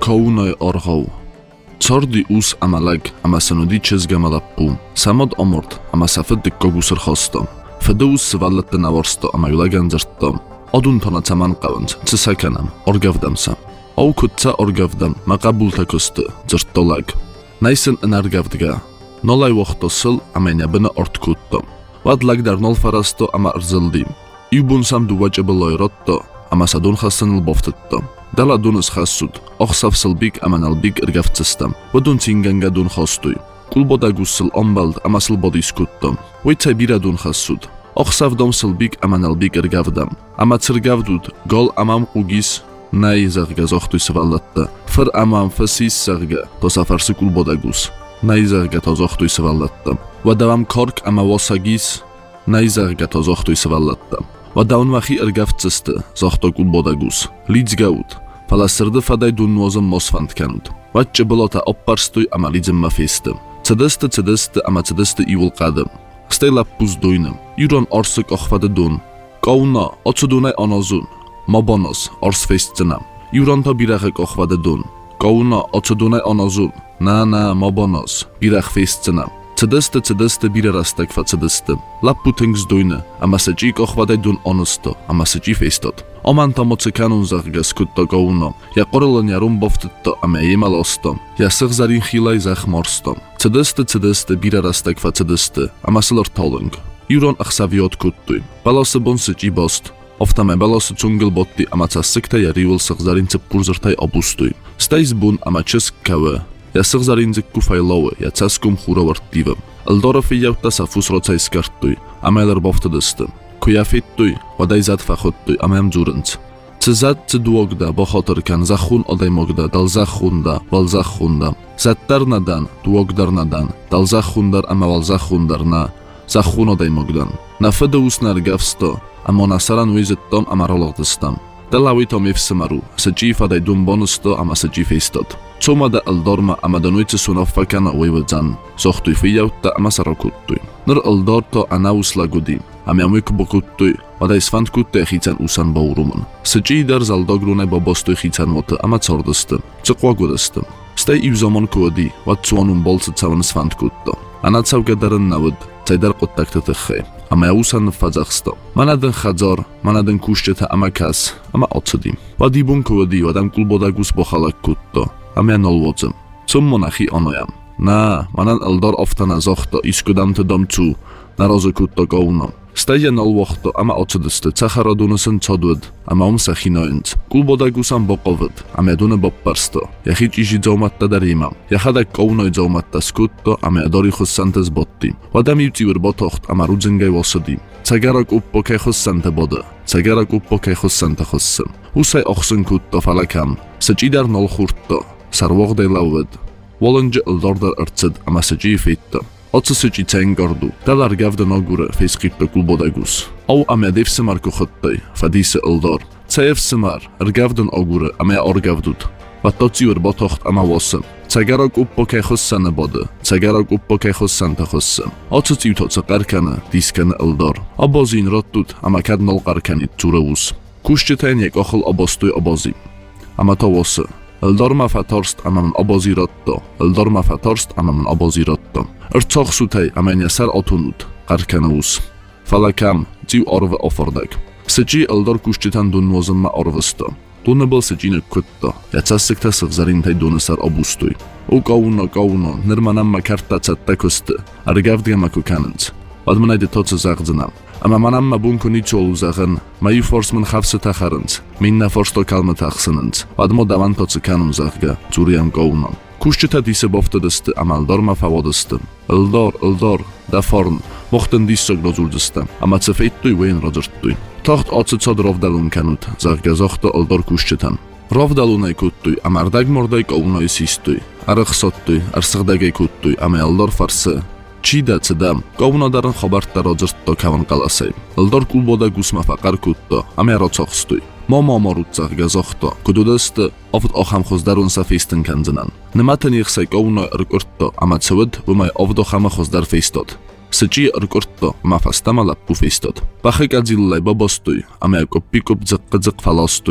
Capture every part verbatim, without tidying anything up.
Kounoi orgov. Cordi us amalag amasanudi chezgamalappu. Samod omort amasafed dikkogusur khostom. Fedeus svalette navorsto amayulagan zirttom. Odun tona taman qavant, tsisakanam, orgavdamsam. Au kutsa orgavdam, maqabulta kustu, zirttolag. Naisen enargavdga. Nolay voxtosil amenyabina ortkuttom. Vadlagdar nol farasto ama arzildim. Ibunsam duvajabeloyrotto, amasadun khassanil boftittom. Dala dunus khassud, oxsafsilbik amanalbik irgavtsistam. Wadun tsinganga dun khostuy. Kulbodagussil ombald amasil bodiskuttom. Witsa biradun khassud. Oxsavdom silbik amanalbik irgavdam. Ama tsirgavdud, gol amam qugis, nay zarga zoxtuy svallatta. Fir amam fasis zarga, to safarsi kulbodagus. Nay zarga to zoxtuy svallattam. Vadavam kork ama wasagis, nay zarga to zoxtuy svallattam. Vadaunvaxi irgavtsiste, zoxto kulbodagus. Lidzgaud. Falasirdi faday dunvozim mosfandkanud. Vatche bolota opparstuy ama lidzim mafestim. Cedeste cedeste ama cedeste ivulqadim. Stay lappuz duynam. Yuron orsuk oxfade dun. Qovna, otsudunay onozun. Mobonos, ors festsinam. Yuron to biraqek oxfade dun. Qovna, otsudunay onozun. Na na, mobonos, biraq festsinam. Cedeste cedeste birarastak fa cedeste. Lappu tings duyne, ama secik oxvaday dun onusto, ama seci festot. Oman tamoce kanun zarga skutto qovno. Ya qorilan yarun boftitto, ama yemal ostom. Ya sığzarin xilay zaq morstom. Cedeste cedeste birarastak fa cedeste, ama silor tolung. Yuron axsaviot kuttuy. Balası bon seci bost. Oftame balası çungil botti, ama çassikta ya rivul sığzarin tsippurзirtay obustuy. Stays bun, ama česk kawe. Ja sığzarinzikku failowe, ja caskum hurovartivem. Eldorofi jauta safus rocaj skartuj, ameler boftedestem. Kujafittuj, wadaj zatfachottuj, amem dzurync. Cezat ceduogda, bohoterkan, zachun odajmogda, dal zachunda, wal zachunda. Zattarnadan, duogdarnadan, dal zachundar, ama wal zachundarna, zachun odajmogdan. Na fedeusnar gavsto, amona saran wizittom, ama rologdestam. Dalawitom jevsemaru, seci fadaj dum bonusto, ama seci festot. Cumada eldorma ama danuice sunafakana uiwedzan, zoxtuy fijauta ama sarokuttuy. Nir eldorto anaus lagudi, amiamik bokuttuy, wadaj sfantkutte chican usan baurumun. Seci dar zaldogrune bobostuy chican mote ama cordestem, ciqwagudestem. Stej iwzomon kuodi, wad cuonum bolce cawan sfantkutto. Anacawga daren nawid, cajdar qottaktetechej, ama usan fadzachsto. Manaden chadzor, manaden kuszczeta ama kas, ama ocedim. Wadibun kuodi, wadam kulbodagus bochalak kutto. Amia nolwodzem. Cum monachi onojam. Na, manan eldor oftana zochto iskudam te domcu, na rozekutto gouno. Steje nolwochto ama ocedeste, cacharodunusen codwed, ama omsa chinojenc. Kulbodagusam boqowed, amia dune bopparsto. Jachit iži dzaumatta darimam. Jachadak gounoj dzaumatta skutto, amia dorichus santes botti. Wadam ivciwir botocht, ama rudzingaj wosedim. Cagarok uppo kechus sante bode. Cagarok uppo kechus sante chossem. Usaj ochsen kutto falakam. Secidar nolchurto. Sarvogday lawed. Wolonje eldordar arced, ama seci fitta. Oce seci cengordu. Dalar gavda nogure, fejskipto kulbodagus. Au amia devsemar kuchottay, fadise eldor. Cejevsemar, ergavdan ogure, amia orgavdud. Vatociur botocht ama wossem. Cagarok uppo kechos sane bode. Cagarok uppo kechos sante chossem. Oce ciuto caqarkane, diskane eldor. Obozin rottut, ama kadnol qarkanit curewus. Kuszczytenjek ochol obostuj obozim. Ama to wosse. Eldorma fatorst amaman obozi rotto. Eldorma fatorst amaman obozi rotto. Ercoch sutej amenia sar otunut. Qarkanus. Falakam, dziw orwe ofordak. Seci eldor kuszczytan dunwozem ma orwesto. Dune bol secine kutto. Ja cassikta sığzarintaj dune sar obustuj. U gouno gouno, nirmanam ma karta catta kuste. Argavdga ma kukanens. Wadmanajde toce zagdzenam. Ama manam ma bunko ničolu zagen, ma ju forsman xavse taxarens. Minna forsto kalme taxsenens. Wadmo davan toce kanum zagga, zuriam gouno. Kuszczyta dise boftedeste, ama eldor ma fawodeste. Eldor, eldor, da forn, mochten dissog rozuldeste, ama cefeittuj wein rodzerttuj. Tocht oce cod rovdalun kanut, zagga zochto eldor kuszczytan. Rovdalunaj kuttuj, ama ardag mordaj gounoj sistuj. Arıq sottuj, arsıqdagay kuttuy, ama eldor farse. Cida cedam, gouno daran xobartta rodzertto kavan qalasay. Eldor kulbodagus ma faqar kutto, ama rocoxstuy. Momo morutzach gazochto, kududeste, ofd ocham chozdarun sa feisten kanzenan. Nematen jechsaj gouno erkurto, ama cewed, wumaj ofdo chama chozdar feistot. Seci erkurto, ma fastama lappu feistot. Pachek adzillaj bobostuj, ama jako pikup dzek dzek falostuj.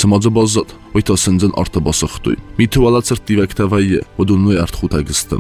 Цымоджы боззат, ойто сынзын арты босықтуй. Ми туала цыртивектавайе, одунной артхутагыстым.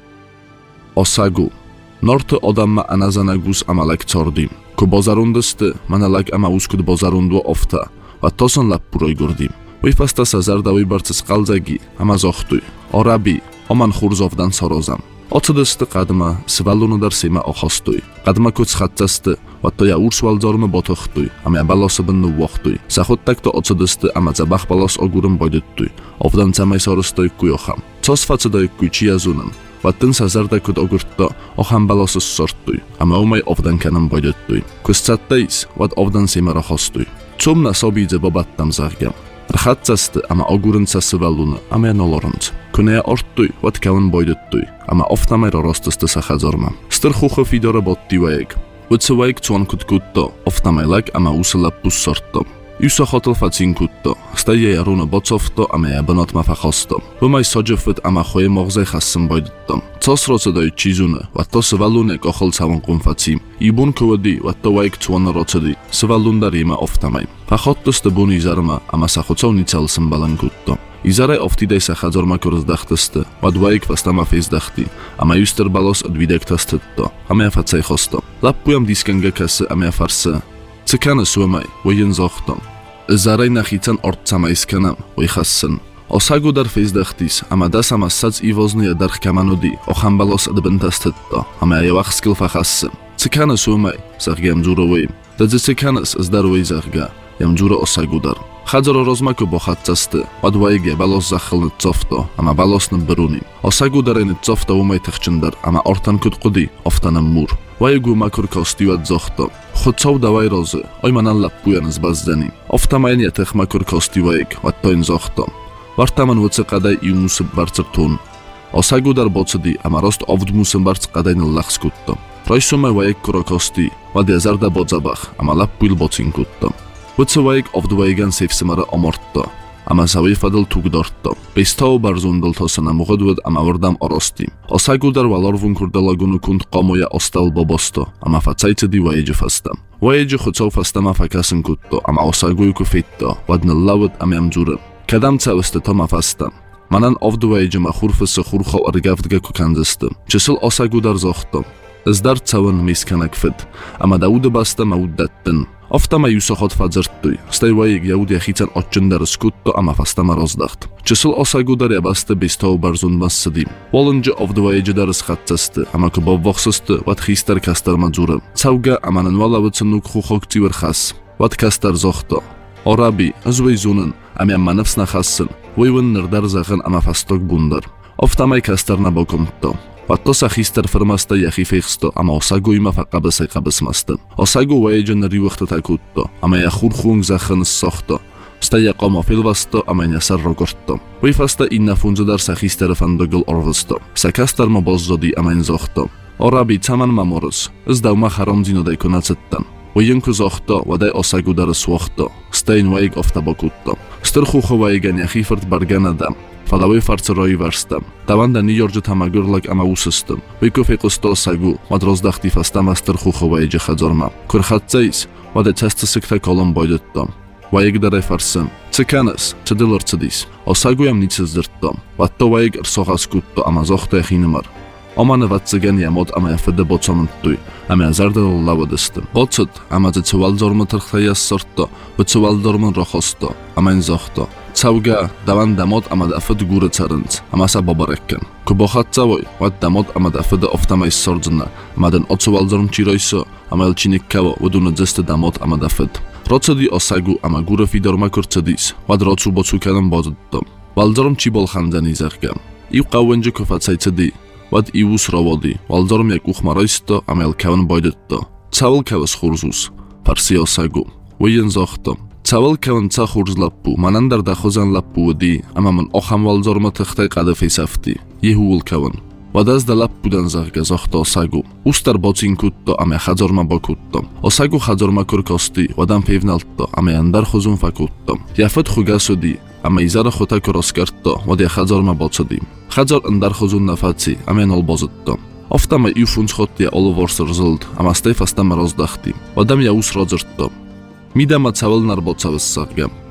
Осагу. Норты одамма аназанагус амалак цордим. Ко бозарундысты, маналак ама ускуд бозарундуа офта. Ва тосон лаппурой гурдим. Ойфаста сазардавой барцыс қалзаги, ама зохтуй. Ораби, оман хурзовдан сорозам. Оцыдысты қадыма, сывалуныдар сема охостуй. Қадыма көц хатцасты, ватто я урс валзормы ботохтуй, ама я балосыбынны вохтуй. Сахоттакто оцыдысты, ама забах балос огурым бойдыттуй. Овдан цамай сорыстой куйохам. Цос фацыдай куйчи язунам. Ваттын сазарда көд огуртто, охам балосыз сорттуй, ама омай овдан каным бойдыттуй. Көз цаттайс, ват овдан сема рахостуй. Цумна собидзе бабаттам заргам. Рхатцасты, ама огурынца сывалуны, ама я нолорынц. Кунея орттуй, ват калын бойдыттуй, ама офтамай роростысты сахазорма. Стыр хухы фидора боттиваек. Вцываек цуан куткутто, офтамайлак, ама усылап бус сортто. Юса хотел фацин кутто, стая яруны боцовто, ама я банот мафахосто. Вымай соджефыт, ама хое морзай хассым бойдыттом. Цос роцыдай чизуны, ватто сывалуне кохыл цаван кунфацим. Ибун кывади, ватто ваек цуаны роцыди, сывалундар има офтамай. Фахоттысты бун изарма, ама сахуцов ницалсым балан кутто. Изарай офтидай сахазорма курздахтысты, вадваек фастама фейздахти, ама юстер балос адвидектастытто, ама я фацай хосто. Лаппуям дисканга касы, ама я фарсы. Циканы суэмай, вайын зохтом. Зарай нахицан ортцамай сканам, вай хасын. Осагу дар фейздахтис, ама дас ама сац ивозны ядарх камануди, охам балос адбентастытто, ама я вах скил фахасы. Циканы суэмай, саргям джуроваим. Дадзи циканыс здаровай зарга, ям джура осагу дар. Хадзоро розмаку бохатцасты, адвайге балос захылны цофто, ама балосны бируним. Осагу дарайны цофто умай тахчындар, ама ортан куткуди, офтанам мур. Вайгу макур костиват зохто. Худцов давай розы, ой манан лаппуяныз баздани. Офтамайн ятых макур костиваек, ваттойн зохто. Вартаман вуцыкадай иунусып барцыртун. Осагу дар боцыди, ама рост овдмусым барцыкадайны лахскутто. Ройсумай ваек курокости, вадязарда бодзабах, ама лаппуил боцин кутто. Вуцываек овдвайган севсимара омортто. Ама завифадыл тугдортто. Бестау барзундыл тосана муғыдвуд ама вырдам орости. Осагу дар валорвун курдалагуну кунд қомоя остал бобосто. Ама фацайцыди ваеджи фаста. Ваеджи хуцов фастама факасын кутто. Ама осагуй куфетто. Вадны лавыд ама ямджуры. Кадам цавысты тома фаста. Манан овдвайджи ма хурфысы хурхо аргавдга куканзысты. Чысыл осагу дар зохто. Издар цавын мисканак фид. Ама дауды баста мауддаттын. Офтама юсохот фазырттуй. Стайваек яуд яхицан отчындар скутто, ама фастама роздахт. Чысыл осагу дар ябасты бестау барзун массыдим. Волынжы овдвайджи дар ысхатцасты, ама кыбов вохсысты, ват хистар кастар мадзуры. Цавга аманын валавыцын нук хухок цивер хас. Ват кастар зохто. Ораби, азвай зунын, ама ямманывсна хасын. Войвын нырдар захын ама фасток бундар. Офтамай кастар набокумтто. Ватто сахистар фырмаста яхи фейхсто, ама осагу има фақабысай қабысмасты. Осагу вайджан ривыхты такутто, ама я хурхунг захын сохто. Стая қомо филвасто, ама нясар рогортто. Вайфаста инна фунзудар сахистар фандогыл орвысто. Сакастар ма боззоди ама инзохто. Ораби цаман маморыс, издаума харомзинодай кунацыттан. Вайынку зохто, вадай осагу дар суохто. Стайн вайг офтабокутто. Стырхуху вайган яхифырт барганадам. Фалавой фарцерой варстам. Таванда Нью-Йорджи тамагурлак ама усыстым. Вайку фейқусто осагу, вад роздахти фастама стырхуху вайджи хадзорма. Курхатцайс, вадай цастысыкта колым бойдыттом. Вайг дарай фарсын. Циканыс, цыдылыр цыдис. Осагу ям ницыздырттом. Ватто вайг рсохаскутто ама зохто яхинымар. Оманы ватцыган ямод ама яфыды боцомынттуй, ама язарды лавадыстым. Боцыд, ама зы цывалдормы тырхтаяс сорто, вы цывалдормын рохосто, ама инзохто. Цавга, даван дамод ама дафыд гуры царынц, амаса бабареккен. Кубохат цавой, ват дамод ама дафыды офтамайс сордзына, амадын о цывалдорм чиройсо, ама елчиник каво, выдуны дзысты дамод ама дафыд. Роцыди осагу ама гуры фидорма курцыдис, вад роцу боцуканым бозыттым. Валдорм чи болхандан изаргам. Ив қавынжы көфатсайцыди. Вад ивус раводи, валдорм як ухмарайсто, ама елкавын бойдытто. Цавыл кавыс хурзус, парси осагу. Вайын зохто. Цавыл кавын ца хурз лаппу, манандар дахозан лаппу вади, ама ман охам валдорма тыхтай қады фейсафти. Ехуул кавын. Вадаз да лаппудан зарга зохто осагу. Устар боцин кутто, ама хадзорма бокутто. Осагу хадзорма куркости, вадан певналтто, ама яндар хузун факутто. Яфыт хугасуди, ама изара хута куроскартто, вади хадзорма боцуди. Хадзор андар хузун нафаци, ама янол бозытто. Офтама иуфунц хотти оловорсыр зылд, ама стей фастама роздахти. Вадам я ус розыртто. Мидама цавыл нар боцавыс саргам.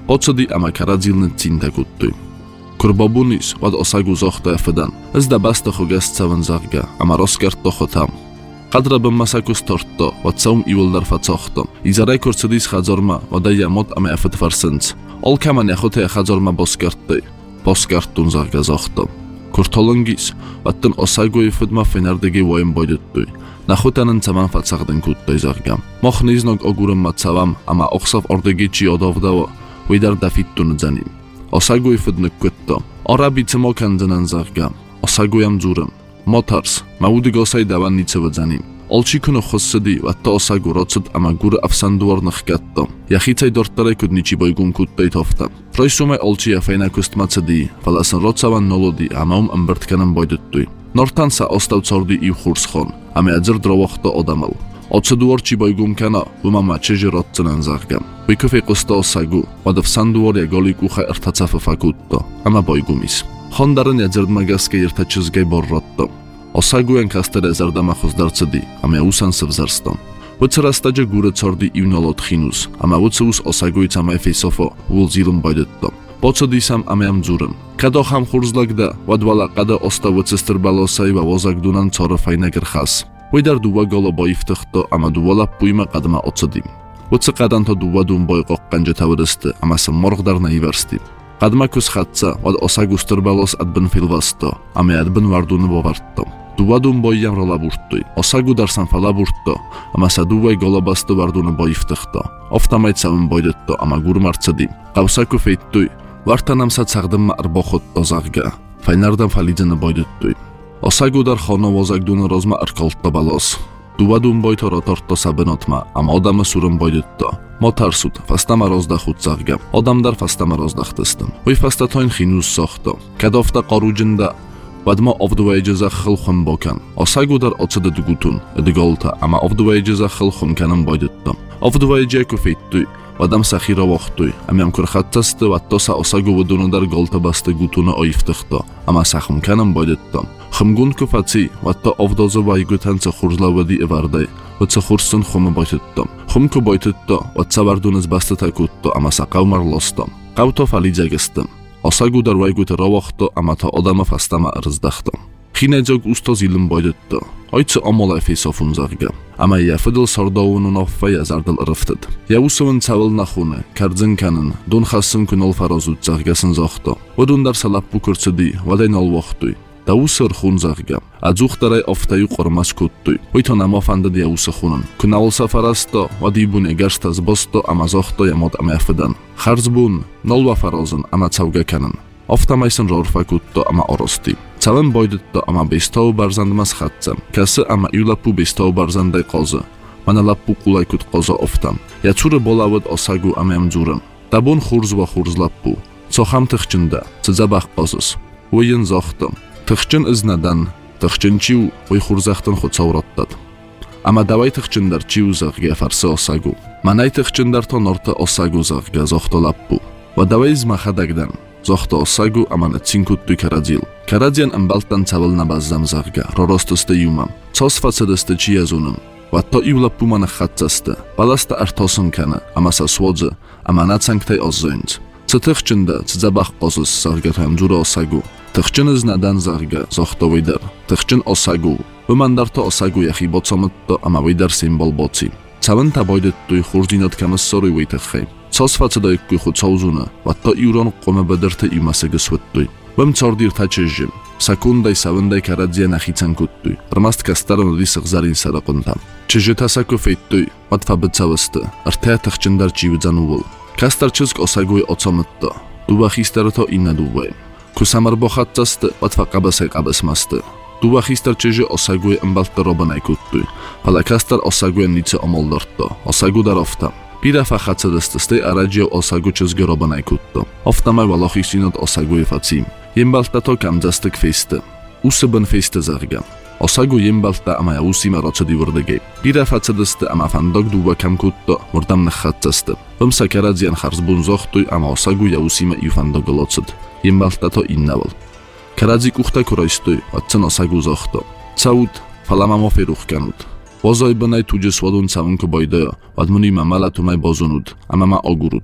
Potsadi ama karadzilny cinta kuttuy. Kurbobunis vad osagu zohta efidan. Izda basta xugas cavan zarga, ama roskartto xotam. Qadra bin masakus tortto, vad saum iwildar fatsohto. Izaray kursidis xazorma, vada yamot ama efit farsins. Ol kaman yaxote xazorma boskarttoy. Boskarttun zarga zohto. Kurtolungis, vatten osagu ifidma fenardegi voyim boyduttuy. Naxutanin caman fatsagdin kuttoy zargam. Moch niznog ogurun matsavam, ama oxsaf ordegi chi odovdavo, vidar dafittun zanim. Osagu ifidnik kutto. Arabi cimokandinan zargam. Osaguyam zurem. Motars, maudi gosay davan nicevazanim. Olchi kunu khossidi vatta osagu rotsid ama gur afsanduar nakhgatto. Yaxitsay dortare kudnichi boygun kuttoy toftam. Proisumay olchi afayna kustmatsidi, valasan rotsavan nolodi amaum ambertkanan boyduttuy. Nortansa ostav cordi iw khurskhon, ame adzir drovokhto odamal. Odseduor chi boygum kana, umama cheji rotsinan zargam. Vikufi qusta osagu, vadav sanduor yagolik uxa irtatsafa fakutto, ama boygumis. Hondarin yadzirdmagaske irtachizgay borrotto. Osaguyan kastere zardama khuzdartsidi, ame usan sevzarston. Vutsrastaja gure cordi iw nolod khinus, ama vutsus osaguy camay fesofo, vulzilum boydutto. Potsodisam ameam zurem. Kado ham khurzlagda, vadvala qada osta vutsistirbalosay va vozagdunan cora faynager khas. Vidar duva golo boyiftikhto, ama duvala puyma qadma otsodim. Vutsi qadanto duvadun boy qoqqanja tavristi, ama sam morgdar naiversti. Qadma kus khatsa, vad osagustirbalos adbin filvasto, ame adbin varduni bovartto. Duvadun boyyam rolaburttuy. Osagu darsan falaburtto, ama saduvay golobasto varduni boyiftikhto. Oftamay savin boydutto, ama gurmartsadim. Qavsaku feittuy. Vartanam sa tsagdimma arbokhotto zarga. Faynardan falidini boyduttuy. Osagu dar khono vozagduni rozma arkoltto balos. Duvadun boyto rotortto sabinotma, ama odamı surun boydutto. Motarsut, fastama rozdakhut zargam. Odamdar fastama rozdakhtistim. Uy fastatoyn khinus soxto. Kadofta qorujinda vadma ovduvayjiza xilxum bokan. Osagu dar otsida dugutun, edgolta, ama ovduvayjiza xilxum kanan boydutto. Ovduvayjia kufeittuy. Vadam sakhira voxtuy, amyam kurxattasti vattosa osagu vudunudar golta basti gutuni oyiftikhto, ama sakhum kanan boydutto. Ximgun kufatsi, vatta ovdozu vaygutansa xurzlavadi evarday, vatsa xursun xumi boytutto. Xumku boytutto, vatsa varduniz basti takutto, ama saqavmar losto. Qavto falidzagistim. Osagu dar vayguti rovoxto, ama ta odama fastama rizdaxto. Xinajog usto zilim boydutto. Oytsi omolay fesofun zarga. Ama yafidil sordovunun offa yazardil iriftid. Yavusuvin cavil naxuni, kardzinkanin, dun khassin kunol farozut zargasin zoxto. Vodundar salappu kursidi, vaday nol voxtuy. Davusir xun zarga. Adzuxtaray oftayu qormas kuttuy. Oyto namofandid yavusi xunin. Kunavil safarasto, vadibun egarstaz bosto, ama zoxto yamot amafidan. Xarzbun, nolva farozin, ama cavga kanin. Oftamaysin rorfa kutto, ama orosti. Cavin boydutto, ama bestov barzandmas khatsam. Kasi ama yulapu bestov barzanday qozi. Mana lappu qulay kut qoza oftam. Yatsuri bolavud osagu amyam zurem. Dabun xurz va xurzlappu. Soham tikhchinda, tsidzabaq qozis. Uyin zoxtom. Tikhchin iznadan, tikhchin chiu, uy xurzaxtin xutsavrottad. Ama davay tikhchindar chiu zarga farsi osagu. Manay tikhchindar to norta osagu zarga zoxto lappu. Va davay izmahadagdan. Zoxto osagu aman tsinkuttu karadzil. Karadzian ambaltan cavil nabazzam zarga, rorostiste yumam. Cos facediste chiyazunum. Vatto iwlappu mana khatsaste. Balasta artosun kana, ama sa swodze, ama natsanktay ozzoinc. Tsikhchinda tsidzabaq qozis zarga tamjura osagu. Tikhchin iznadan zarga, zoxto vidar. Tikhchin osagu. Umandarto osagu yaxi botsomitto, ama vidar simbol botsi. Cavin taboyduttuy xurjinot kamassoruy vitikhey. Cos facedayikkuy xutsovzuna, vatto iwron qome badirti iwmasigi swittuy. Vim cordir tachizhim. Sakunday savinday karadzia nakhitsan kuttuy. Rmast kastaran risig zarin saraquntam. Chizhitasaku feittuy, vatfa bitsavisti. Artaya tikhchindar chividzanuvul. Kastar chizg osaguy otsomitto. Duva xistarito inna duvay. Kusamar boxatsasti, vatfa qabasay qabasmasti. Duva xistar chizi osaguy imbalta robanay kuttuy. Pala kastar osaguy nitsi omoldortto. Osagu daroftam. Pira faxatsadististay arajio osagu chizgi robanay kutto. Oftamay valoxisinot osaguy fatsim. Yimbaltato kamdzastik festi. Usibin festi zarga. Osagu yimbalta ama yavusima rotsadi vurdagay. Pira fatsadisti ama fandog duva kam kutto, murdam nakhatsasti. Vimsa karadzian xarzbun zoxtuy ama osagu yavusima yufandog lotsad. Yimbaltato innavil. Karadzik uxta kuraystuy, vatsin osagu zoxto. Caud, falamamo feruxkanut. Vozoy binay tuji svodun cavinku boydayo, vadmuni mamala tumay bozunud, ama ma ogurud.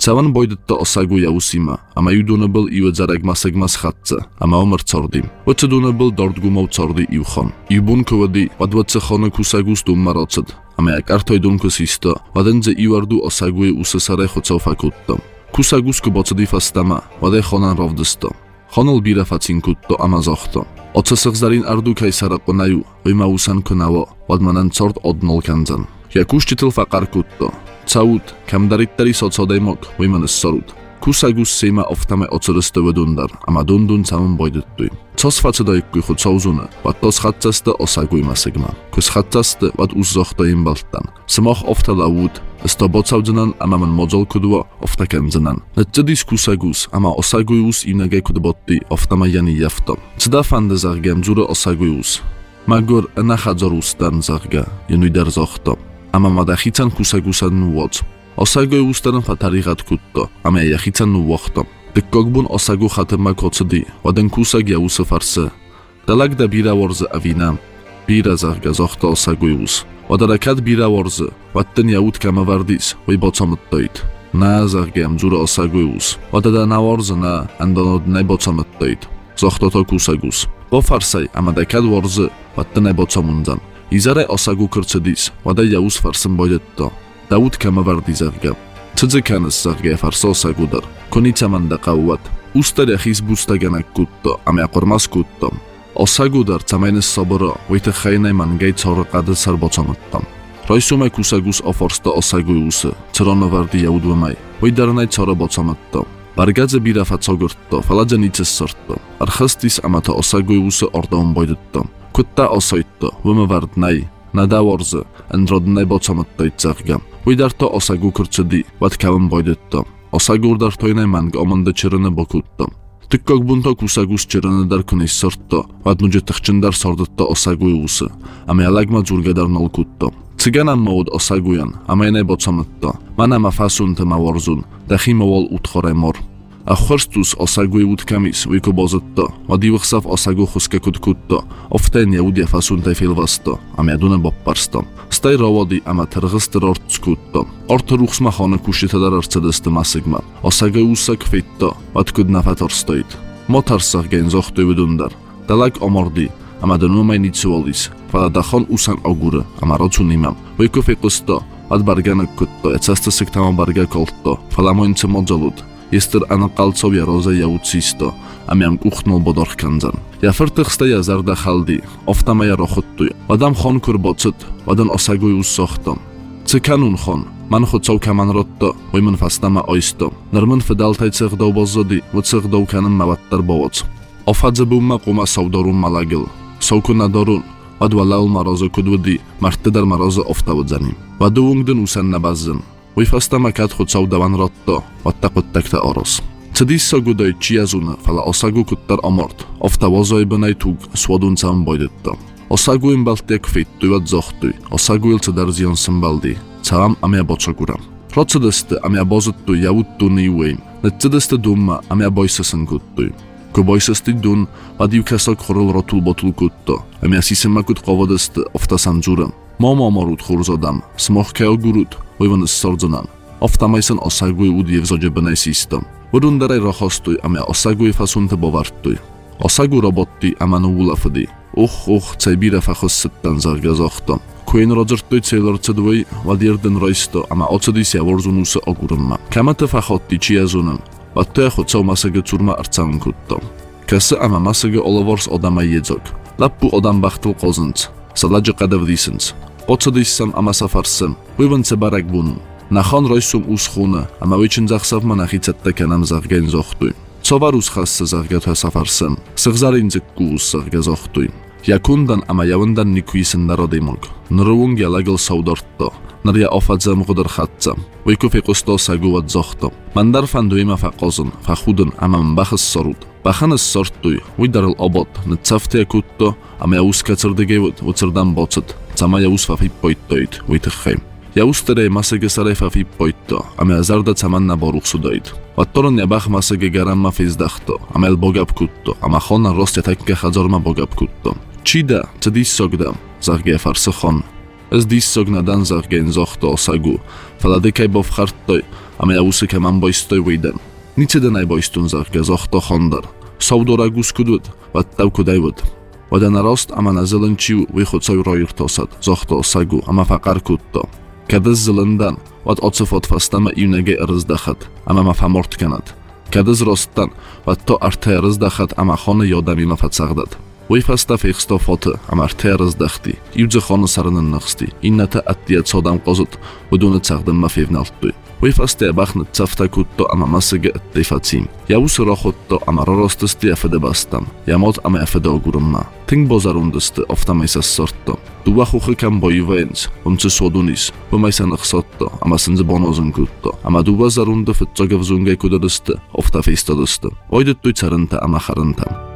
Cavan boyditda osagu yavusima, ama yuduna bil iwe zarag masagmas khatsa, ama omar cordim. Waceduna bil dordgumov cordi iwchon. Iwbun kowadi, wadwace chone kusagus dum maroced, ama jak artoj dunku sisto, wadenze iwardu osaguje usesare chocał fakutto. Kusagus kubocedi fastama, wade chonan rovdesto. Chonol bira facinkutto ama zochto. Ocesach zarin ardu kaisara konaju, wyma usan konawo, wadmanan cort odnol kanzan. Jakuszczytel faqarkutto. Caud, kamdarittari socodemok, wyman sorut. Kusagus sema oftame ocoreste wedundar, ama dundun camun boydettuy. Cos facedajkuy chocowzune, wat tos chatcaste osaguy masegma. Kus chatcaste wat uzzochto imbaltan. Semoch ofta lawud, esto bocawdzenan ama man modzol kudwo ofta kemdzenan. Netcedis kusagus ama osaguyus inage kudbotti oftama jani jafto. Ceda fande zargem dzure osaguyus. Magor enachadzor ustan zarga, jenuy der zochto. Ama madachican kusagusan nuwoc. Osagu ustan fatarigat kutto, ama jachican nuwochto. Tykkogbun osagu chatema kocedi, waden kusag jausu farse. Dalag da bira worze avina, bira zarga zochto osagujus. Wadarakat bira worze, watten jaut kamavardis, wybocomottoit. Na zargem dzure osagujus. Wadada na worze na, andonod nebocomottoit. Zochto to kusagus. Bo farsaj, ama dakad worze, watten nebocomundzan. Izare osagu kurcedis, wada jaus farsem boydetto. Daud kamavardi zarga. Cedze kanes zarga farso osagudar. Konica manda qawwat. Ustar yaxis bustaganak kutto, ama qormas kutto. Osagudar camaynes soboro, wite khaynay mangay cor qadil sar bocamottam. Roysumay kusagus oforsto osaguyuse, ceronovardi jaudwamay. Widarnay coro bocamotto. Bargadze bira facogurtto, faladze nices sorto. Archastis amata osaguyuse ordom boydetto. Kutta osoitto, wymawardnay. Nada worze, endrodnay bocamottoit zarga. Widarto osagu kurcedi, watkałem boydetto. Osagurdar toynay mang omonda çirene bokutto. Tykkogbunto kusagus çirene dar kunis sorto, wadnudzie tachçindar sordetto osaguyuse, ama yalagma dzurgadar nolkutto. Cyganan mołd osagujan, ama jenay bocamotto. Mana ma fasun tema worzun, dachi mowol utchore mor. A chorstus osaguj utkamis wikobozetto, wadiwchsav osagu chuskekut kutto, often jaudia fasunte filvasto, am jadune bopparsto. Staj rovodi ama tergester ortskutto. Ortoruchsma chone kushitadar arcedeste masigma. Osagu usak fitto, watkudna fatorstoit. Motarsach gen zochtu vidundar. Dalag omordi, ama denumay nitsuolis. Faladachon usan ogure, ama rocunimam. Wikofiqusto, wadbarganek kutto, etsaste siktama barga kolto, falamoince modzalut. Jester anaqalcov roze jaucisto, amiam uchnol bodorkanzan. Ja fertigste ja zarda haldi, oftama ja rochottuj. Wadam chon kurbocet, wadan osaguj ussochtom. Cykanun chon, man chocov kaman rotto, wyman fastama oisto. Nerman fedaltaj cech dow bozodi, wcech dow kanan mawattar bowoc. Ofadze bumma kuma saudorum malagil. Sauku nadorun, wad walal marozo kudwadi, martedar marozo oftawdzanim. Waduungden usan nabazzen. Wyfastama kat chocov dawan rotto, wattaquttakta oros. Cedis sogudoj ciazuna, fala osagu kuttar omort, ofta wozoj benaj tug, słodun całym boydetto. Osagu imbaltiak fittuj wad zochtuj, osagu il cedar zion symbaldi, całam amia boczoguram. Rocedeste amia bozettuj jawuttu niweim, netcedeste dumma amia boysesen kuttuj. Ko boysesti dun, wadiu kasok chorol rotul botul kutto, amia sisemakut qovodeste ofta sanjuram. Momo morut churzodam, smoch keo gurut, wywan sordzonan. Ofta majsen osaguj udje w zodzie benaj sistom. Wyrundaraj rochostuj, amia osaguj fasunte bowartuj. Osagu robotti amanu ulafadi. Uch, uch, cejbira fachos settan zarga zochto. Kuen rodzertuj cejlor cedwej, wadierden roisto, ama ocedis ja worzunuse ogurumma. Kamate fachotti ciazunem, wattoja chocał masege curma arcałym kutto. Kase ama masege olowors odama jedzok. Lappu odam bachtul kozens, sadladje kadevdisens. Ocedis sam ama safarsem, wywan cebarak bunun. Nachon roysum uschune, ama wycin zachsav manachicette kenam zargen zochtuj. Covar uschasse zarga to safarsem, sechzarin zikku us zarga zochtuj. Jakundan ama jawendan nikuisen narodimog. Nruung jalagel saudorto, narja ofadzem gudar chatzam. Wykufiqusto saguwad zochto. Mandar fanduima faqozun, fachudun ama mbachas sorut. Bachanes sortuj, widarel obot, netzaftia kutto, ama jauska cerdegewit, ucerdam bocet. Cama jausfa fippoittoit, witechheim. Jaustere masege sarefa fippoitto, ama azarda camanna boruchsudoit. Wattoron jabach masege garamma fizdachto, ama el bogab kutto, ama chona rostja takke chadzorma bogab kutto. Cida, cedis sogdam, zarge farse chon. Ez díszszognadan zagén zochto osagu, faladikaj bovchartoj, ame jausike man boistoj uiden. Nicede najboistun zagge zochto hondar. Saudoragus kudud, vattav kudajvud. Vadan arost ama nazelenčiu vychodcoj rojurtosad, zochto osagu, ama faqar kutto. Kadez zilından, vat otsufot fastama ivnege irizdakhat, ama mafamort kanad. Kadez rostdan, vat to arte irizdakhat, ama khone yodami mafatsagdad. Wyfasta fexsto foty, ama arte irizdakti, ivdze khone sarının naqsti, innata attiyat sodam qozut, udune tsagdın mafevnaltduy. Wyfasta baxnit tsafta kutto, ama masige attifatsim. Yavus rochotto, ama rorostesti afede bastam, yamot ama afede ogurumma. Ting bozarundesti, oftameisas sortto. Duwa xuxi kam boyivens, umtse sodunis, umaisan iqsotto, ama sinzi bonozun kutto. Ama duwa zarunde fitzoge vzunge kudadesti, ofta feistadesti. Oydetduy tsarınta ama xarıntam.